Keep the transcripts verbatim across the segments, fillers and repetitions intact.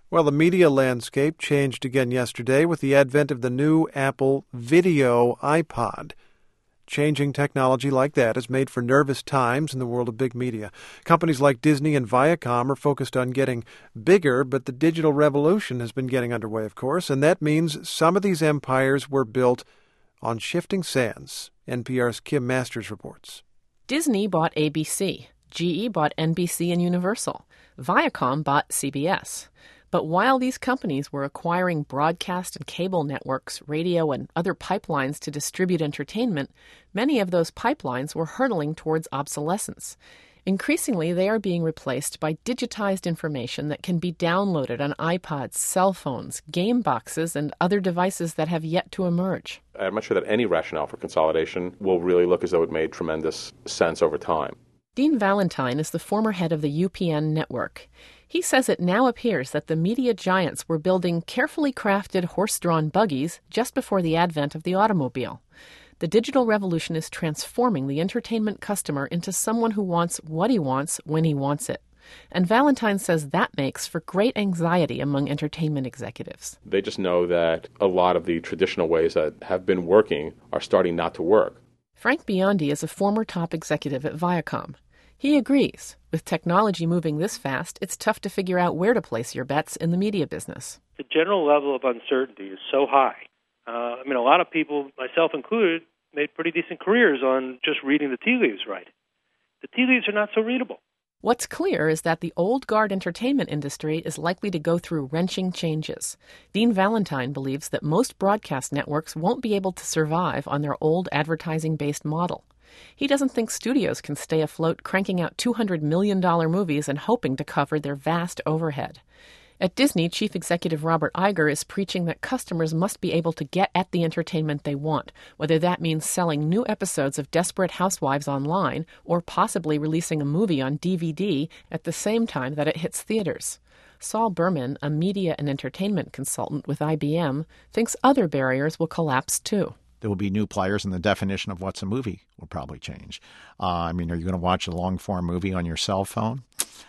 Well, the media landscape changed again yesterday with the advent of the new Apple Video iPod. Changing technology like that is made for nervous times in the world of big media. Companies like Disney and Viacom are focused on getting bigger, but the digital revolution has been getting underway, of course, and that means some of these empires were built on shifting sands. N P R's Kim Masters reports. Disney bought A B C. G E bought N B C and Universal. Viacom bought C B S. But while these companies were acquiring broadcast and cable networks, radio, and other pipelines to distribute entertainment, many of those pipelines were hurtling towards obsolescence. Increasingly, they are being replaced by digitized information that can be downloaded on iPods, cell phones, game boxes, and other devices that have yet to emerge. I'm not sure that any rationale for consolidation will really look as though it made tremendous sense over time. Dean Valentine is the former head of the U P N network. He says it now appears that the media giants were building carefully crafted horse-drawn buggies just before the advent of the automobile. The digital revolution is transforming the entertainment customer into someone who wants what he wants when he wants it. And Valentine says that makes for great anxiety among entertainment executives. They just know that a lot of the traditional ways that have been working are starting not to work. Frank Biondi is a former top executive at Viacom. He agrees. With technology moving this fast, it's tough to figure out where to place your bets in the media business. The general level of uncertainty is so high. Uh, I mean, a lot of people, myself included, made pretty decent careers on just reading the tea leaves right. The tea leaves are not so readable. What's clear is that the old guard entertainment industry is likely to go through wrenching changes. Dean Valentine believes that most broadcast networks won't be able to survive on their old advertising-based model. He doesn't think studios can stay afloat cranking out two hundred million dollars movies and hoping to cover their vast overhead. At Disney, Chief Executive Robert Iger is preaching that customers must be able to get at the entertainment they want, whether that means selling new episodes of Desperate Housewives online or possibly releasing a movie on D V D at the same time that it hits theaters. Saul Berman, a media and entertainment consultant with I B M, thinks other barriers will collapse too. There will be new players, and the definition of what's a movie will probably change. Uh, I mean, are you going to watch a long-form movie on your cell phone?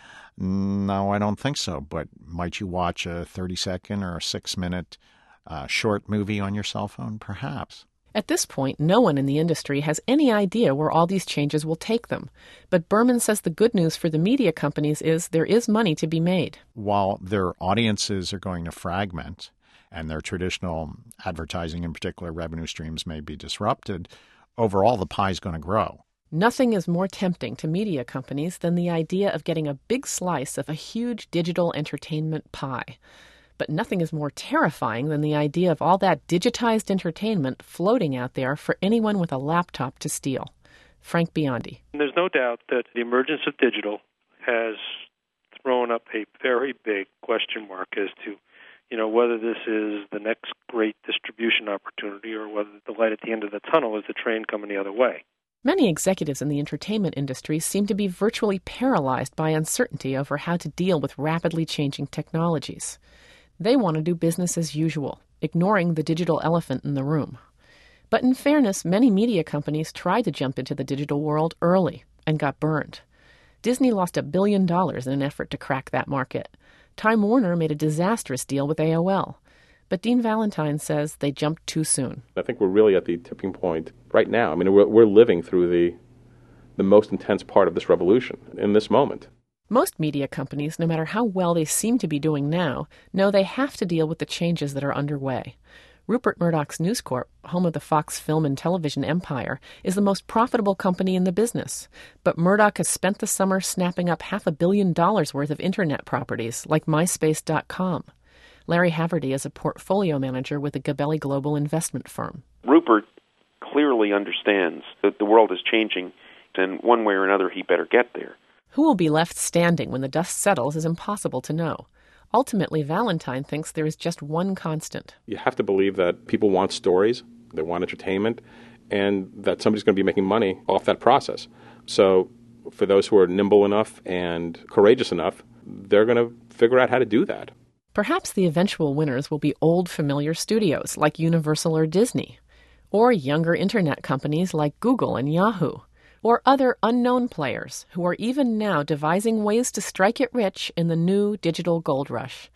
No, I don't think so. But might you watch a thirty-second or a six-minute uh, short movie on your cell phone? Perhaps. At this point, no one in the industry has any idea where all these changes will take them. But Berman says the good news for the media companies is there is money to be made. While their audiences are going to fragment, and their traditional advertising, in particular revenue streams, may be disrupted, overall the pie is going to grow. Nothing is more tempting to media companies than the idea of getting a big slice of a huge digital entertainment pie. But nothing is more terrifying than the idea of all that digitized entertainment floating out there for anyone with a laptop to steal. Frank Biondi. There's no doubt that the emergence of digital has thrown up a very big question mark as to you know, whether this is the next great distribution opportunity or whether the light at the end of the tunnel is the train coming the other way. Many executives in the entertainment industry seem to be virtually paralyzed by uncertainty over how to deal with rapidly changing technologies. They want to do business as usual, ignoring the digital elephant in the room. But in fairness, many media companies tried to jump into the digital world early and got burned. Disney lost a billion dollars in an effort to crack that market. Time Warner made a disastrous deal with A O L. But Dean Valentine says they jumped too soon. I think we're really at the tipping point right now. I mean, we're, we're living through the the most intense part of this revolution in this moment. Most media companies, no matter how well they seem to be doing now, know they have to deal with the changes that are underway. Rupert Murdoch's News Corp, home of the Fox film and television empire, is the most profitable company in the business. But Murdoch has spent the summer snapping up half a billion dollars worth of internet properties, like MySpace dot com. Larry Haverty is a portfolio manager with the Gabelli Global investment firm. Rupert clearly understands that the world is changing, and one way or another he better get there. Who will be left standing when the dust settles is impossible to know. Ultimately, Valentine thinks there is just one constant. You have to believe that people want stories, they want entertainment, and that somebody's going to be making money off that process. So for those who are nimble enough and courageous enough, they're going to figure out how to do that. Perhaps the eventual winners will be old, familiar studios like Universal or Disney, or younger internet companies like Google and Yahoo, or other unknown players who are even now devising ways to strike it rich in the new digital gold rush.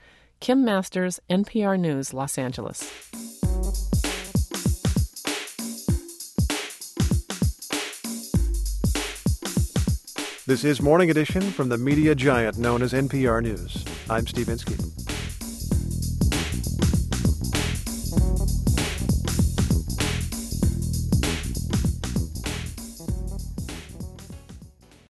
Kim Masters, N P R News, Los Angeles. This is Morning Edition from the media giant known as N P R News. I'm Steve Inskeep.